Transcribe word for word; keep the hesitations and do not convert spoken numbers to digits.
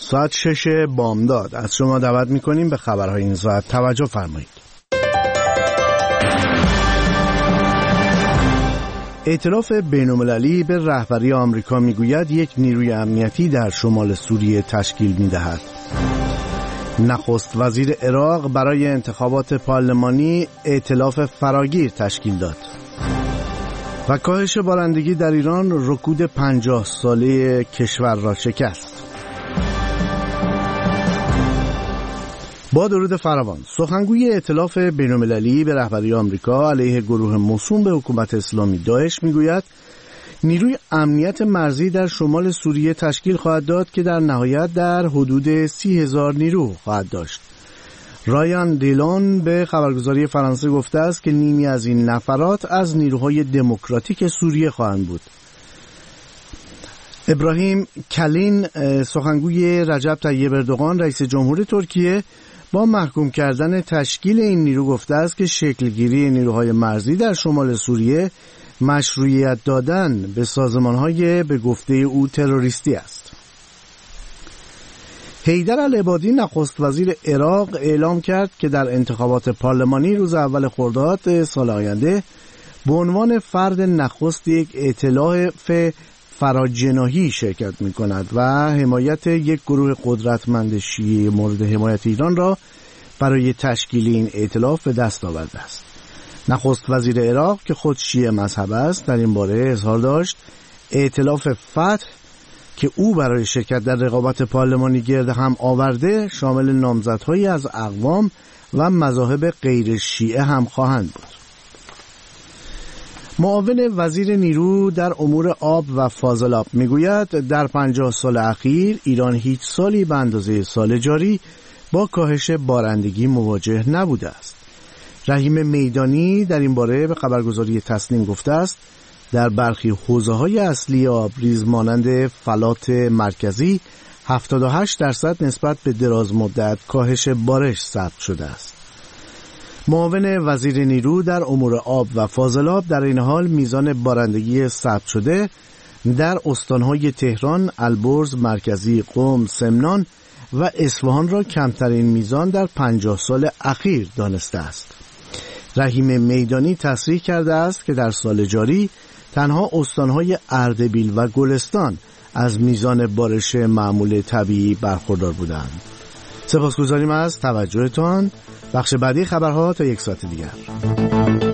ساعت شش بامداد از شما دعوت می‌کنیم به خبرهای این ساعت توجه فرمایید. ائتلاف بین‌المللی به رهبری آمریکا میگوید یک نیروی امنیتی در شمال سوریه تشکیل می‌دهد. نخست وزیر عراق برای انتخابات پارلمانی ائتلاف فراگیر تشکیل داد. و کاهش بارندگی در ایران رکود پنجاه ساله کشور را شکست. با درود فراوان، سخنگوی ائتلاف بین‌المللی به رهبری آمریکا علیه گروه موسوم به حکومت اسلامی داعش میگوید نیروی امنیت مرزی در شمال سوریه تشکیل خواهد داد که در نهایت در حدود سی هزار نیرو خواهد داشت. رایان دیلون به خبرگزاری فرانسه گفته است که نیمی از این نفرات از نیروهای دموکراتیک سوریه خواهند بود. ابراهیم کلین، سخنگوی رجب طیب اردوغان رئیس جمهور ترکیه، با محکوم کردن تشکیل این نیرو گفته است که شکلگیری نیروهای مرزی در شمال سوریه مشروعیت دادن به سازمانهای به گفته او تروریستی است. حیدر العبادی نخست وزیر عراق اعلام کرد که در انتخابات پارلمانی روز اول خرداد سال آینده به عنوان فرد نخست یک ائتلاف فراجناحی شرکت می کند و حمایت یک گروه قدرتمند شیعه مورد حمایت ایران را برای تشکیل این ائتلاف به دست آورده است. نخست وزیر عراق که خود شیعه مذهب است در این باره اظهار داشت ائتلاف فتح که او برای شرکت در رقابت پارلمانی گرد هم آورده شامل نامزدهایی از اقوام و مذاهب غیر شیعه هم خواهند بود. معاون وزیر نیرو در امور آب و فاضلاب میگوید در پنجاه سال اخیر ایران هیچ سالی به اندازه سال جاری با کاهش بارندگی مواجه نبوده است. رحیم میدانی در این باره به خبرگزاری تسنیم گفته است در برخی حوزه‌های اصلی آبریز مانند فلات مرکزی هفتاد و هشت درصد نسبت به دراز مدت کاهش بارش ثبت شده است. معاون وزیر نیرو در امور آب و فاضلاب در این حال میزان بارندگی ثبت شده در استانهای تهران، البرز، مرکزی، قم، سمنان و اصفهان را کمترین میزان در پنجاه سال اخیر دانسته است. رحیم میدانی تصریح کرده است که در سال جاری تنها استانهای اردبیل و گلستان از میزان بارش معمول طبیعی برخوردار بودند. سپاسگزاریم از توجهتان. بخش بعدی خبرها تا یک ساعت دیگر.